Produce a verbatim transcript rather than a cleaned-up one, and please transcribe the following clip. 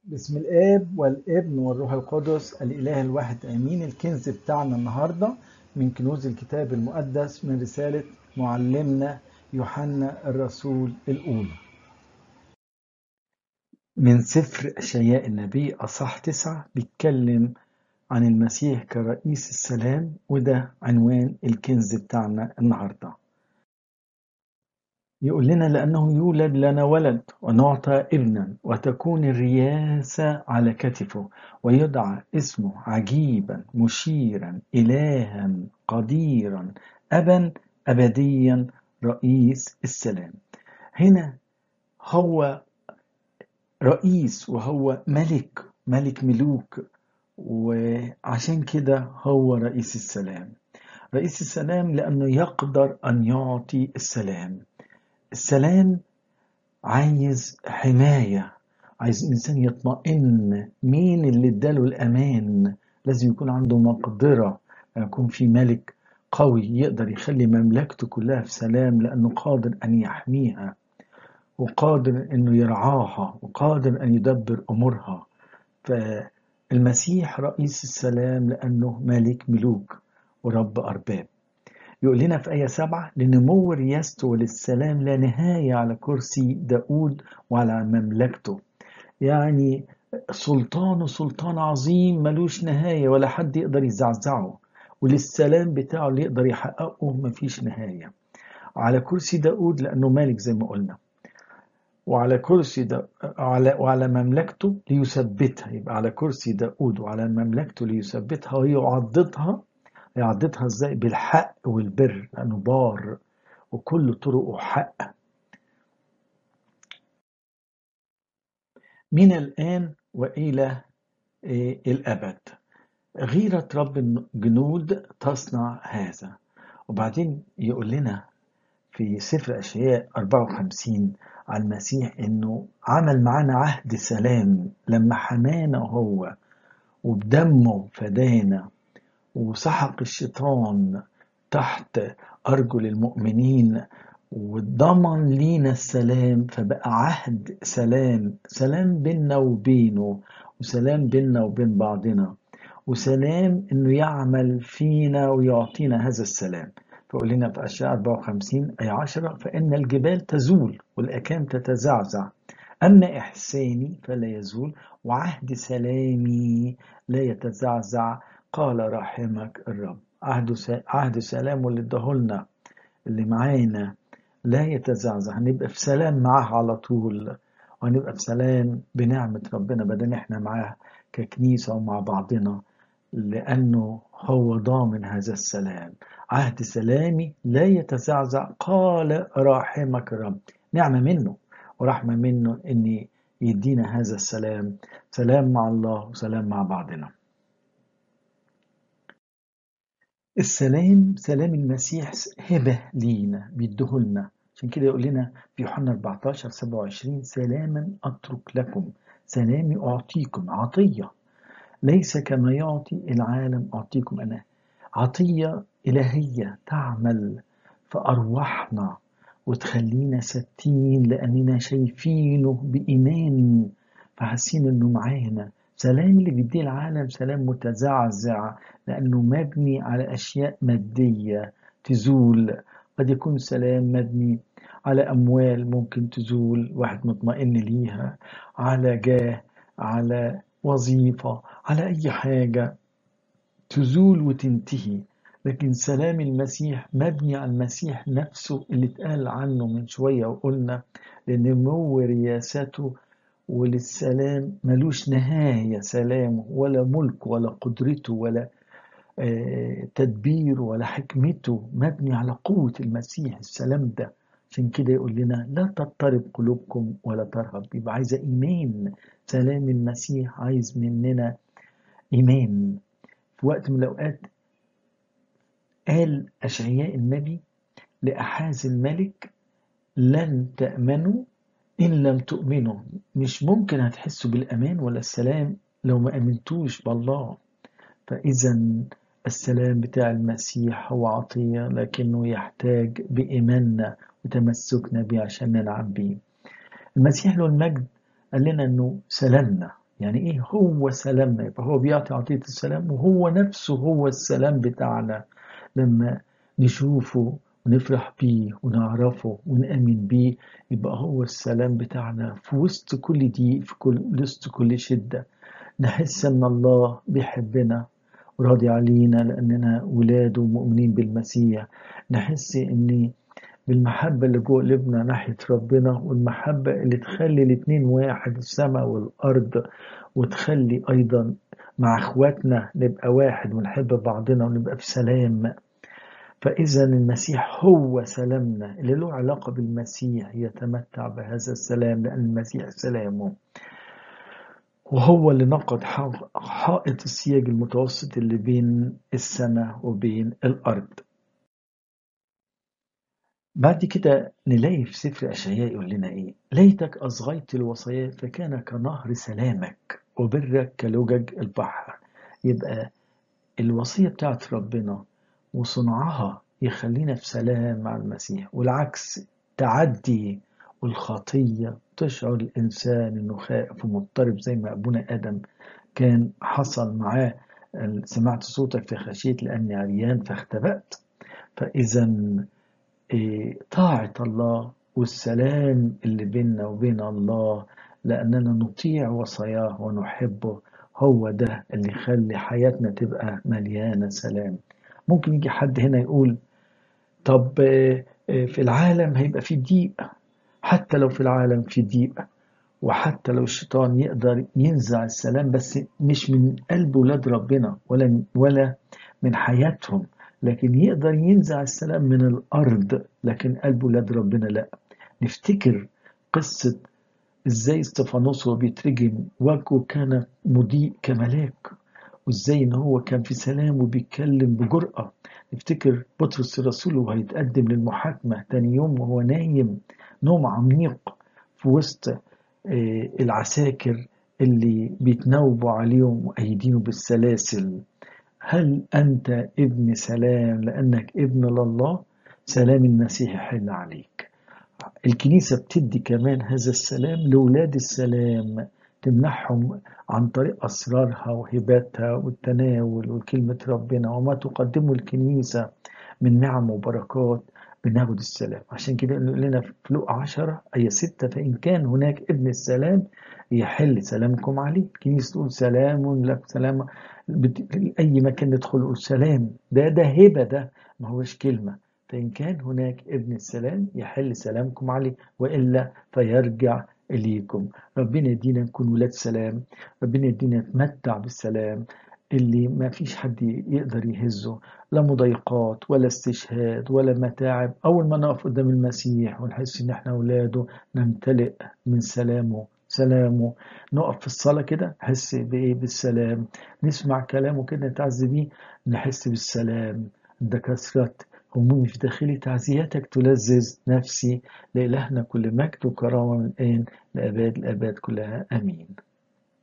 باسم الآب والابن والروح القدس الإله الواحد آمين. الكنز بتاعنا النهاردة من كنوز الكتاب المقدس من رسالة معلمنا يوحنا الرسول الأولى، من سفر أشعياء النبي أصح تسعة، بيتكلم عن المسيح كرئيس السلام، وده عنوان الكنز بتاعنا النهاردة. يقول لنا: لأنه يولد لنا ولد ونعطى ابنا وتكون الرياسة على كتفه ويدعى اسمه عجيبا مشيرا إلها قديرا أبا أبديا رئيس السلام. هنا هو رئيس وهو ملك ملك ملوك، وعشان كده هو رئيس السلام. رئيس السلام لأنه يقدر أن يعطي السلام. السلام عايز حماية، عايز إنسان يطمئن. مين اللي اداله الأمان؟ لازم يكون عنده مقدرة، يكون في ملك قوي يقدر يخلي مملكته كلها في سلام، لأنه قادر أن يحميها وقادر أنه يرعاها وقادر أن يدبر أمورها. فالمسيح رئيس السلام لأنه ملك ملوك ورب أرباب. يقول لنا في آية سبعة: لنمو رياسته وللسلام لا نهاية على كرسي داود وعلى مملكته. يعني سلطانه سلطان عظيم ملوش نهاية ولا حد يقدر يزعزعه، وللسلام بتاعه اللي يقدر يحققه مفيش نهاية. على كرسي داود لأنه مالك زي ما قلنا، وعلى كرسي دا وعلى, وعلى مملكته ليثبتها. يبقى على كرسي داود وعلى مملكته ليثبتها ويعضدها. يعضدها ازاي؟ بالحق والبر، لأنه بار وكل طرقه حق، من الآن وإلى الأبد. غيرة رب الجنود تصنع هذا. وبعدين يقول لنا في سفر أشعياء أربعة وخمسين عن المسيح إنه عمل معنا عهد سلام لما حمانا هو وبدمه فدانا وسحق الشيطان تحت أرجل المؤمنين وضمن لينا السلام. فبقى عهد سلام، سلام بيننا وبينه، وسلام بيننا وبين بعضنا، وسلام انه يعمل فينا ويعطينا هذا السلام. فقول لنا في أشعياء أربعة وخمسين آية عشرة: فإن الجبال تزول والأكام تتزعزع، أما إحساني فلا يزول وعهد سلامي لا يتزعزع، قال رحمك الرب. عهد عهد سلام اللي اداهولنا اللي معانا لا يتزعزع. هنبقى في سلام معاه على طول، وهنبقى في سلام بنعمة ربنا بدل احنا معاه ككنيسة ومع بعضنا، لأنه هو ضامن هذا السلام. عهد سلامي لا يتزعزع، قال راحمك الرب. نعمة منه ورحمة منه أن يدينا هذا السلام، سلام مع الله وسلام مع بعضنا. السلام سلام المسيح هبة لينا بيديهولنا، عشان كده يقول لنا في يوحنا أربعتاشر سبعة وعشرين: سلاما أترك لكم، سلامي أعطيكم. عطية ليس كما يعطي العالم أعطيكم أنا. عطية إلهية تعمل في أرواحنا وتخلينا ثابتين لأننا شايفينه بإيمان، فحاسين إنه معانا. سلام اللي بيديه العالم سلام متزعزع، لأنه مبني على أشياء مادية تزول. قد يكون سلام مبني على أموال ممكن تزول، واحد مطمئن ليها، على جاه، على وظيفة، على أي حاجة تزول وتنتهي. لكن سلام المسيح مبني على المسيح نفسه اللي اتقال عنه من شوية وقلنا لنمو رياسته وللسلام ملوش نهاية. سلامه ولا ملك ولا قدرته ولا آه تدبير ولا حكمته مبني على قوة المسيح السلام ده. عشان كده يقول لنا لا تضطرب قلوبكم ولا ترهب. يبقى عايزة إيمان. سلام المسيح عايز مننا إيمان. في وقت من الأوقات قال أشعياء النبي لأحاز الملك: لن تأمنوا إن لم تؤمنوا. مش ممكن هتحسوا بالأمان ولا السلام لو ما أمنتوش بالله. فإذا السلام بتاع المسيح هو عطية، لكنه يحتاج بإيماننا وتمسكنا بيه عشان ننعم بيه. المسيح له المجد قال لنا أنه سلامنا، يعني ايه هو سلامنا؟ يبقى هو بيعطي عطية السلام، وهو نفسه هو السلام بتاعنا. لما نشوفه ونفرح بيه ونعرفه ونأمن بيه، يبقى هو السلام بتاعنا في وسط كل ضيق، في كل وسط كل شدة. نحس ان الله بيحبنا وراضي علينا لأننا ولاده مؤمنين بالمسيح. نحس ان بالمحبة اللي جوه قلوبنا ناحية ربنا، والمحبة اللي تخلي الاتنين واحد، السماء والأرض، وتخلي أيضا مع إخواتنا نبقى واحد ونحب بعضنا ونبقى في سلام. فإذا المسيح هو سلامنا، اللي له علاقة بالمسيح يتمتع بهذا السلام، لأن المسيح سلامه. وهو اللي نقض حائط السياج المتوسط اللي بين السماء وبين الأرض. بعد كده نلاقي في سفر أشعياء يقول لنا إيه: ليتك أصغيت الوصايا فكان كنهر سلامك وبرك كلجج البحر. يبقى الوصية بتاعت ربنا وصنعها يخلينا في سلام مع المسيح، والعكس تعدي والخطية تشعر الإنسان إنه خائف ومضطرب، زي ما أبونا آدم كان حصل معاه. سمعت صوتك فخشيت لأني عريان فاختبأت. فإذا إيه، طاعة الله والسلام اللي بيننا وبين الله لأننا نطيع وصاياه ونحبه، هو ده اللي يخلي حياتنا تبقى مليانة سلام. ممكن يجي حد هنا يقول: طب آه، آه، في العالم هيبقى في ضيق. حتى لو في العالم في ضيق، وحتى لو الشيطان يقدر ينزع السلام، بس مش من قلب ولاد ربنا ولا ولا من حياتهم، لكن يقدر ينزع السلام من الأرض، لكن قلب ولاد ربنا لا. نفتكر قصة ازاي استفانوس وهو بيترجم وجهه كان مضيء كملاك، وازاي ان هو كان في سلام وبيتكلم بجرأة. نفتكر بطرس الرسول وهو هيتقدم للمحاكمة تاني يوم وهو نايم نوم عميق في وسط آه، العساكر اللي بيتناوبوا عليهم وأيدينه بالسلاسل. هل أنت ابن سلام لأنك ابن لله؟ سلام المسيح يحل عليك. الكنيسة بتدي كمان هذا السلام لولاد السلام، تمنحهم عن طريق أسرارها وهباتها والتناول وكلمة ربنا وما تقدمه الكنيسة من نعم وبركات. بناخد السلام. عشان كده يقول لنا في لوقا عشرة آية ستة: فإن كان هناك ابن السلام يحل سلامكم عليه. الكنيسة تقول سلام لك، سلام. بت- أي مكان ندخل نقول سلام. ده ده هبة، ده ما هوش كلمة. فإن كان هناك ابن السلام يحل سلامكم عليه، وإلا فيرجع إليكم. ربنا يدينا نكون ولاد سلام. ربنا يدينا نتمتع بالسلام اللي ما فيش حد يقدر يهزه، لا مضايقات ولا استشهاد ولا متاعب. أول ما نقف قدام المسيح ونحس إن إحنا أولاده نمتلئ من سلامه سلامه. نقف في الصلاة كده نحس بإيه؟ بالسلام. نسمع كلامه كده نتعزي بيه نحس بالسلام. ده كثرة همومي في داخلي تعزياتك تلذذ نفسي. لإلهنا كل مجد وكرامة من الآن لأباد الآباد كلها، آمين.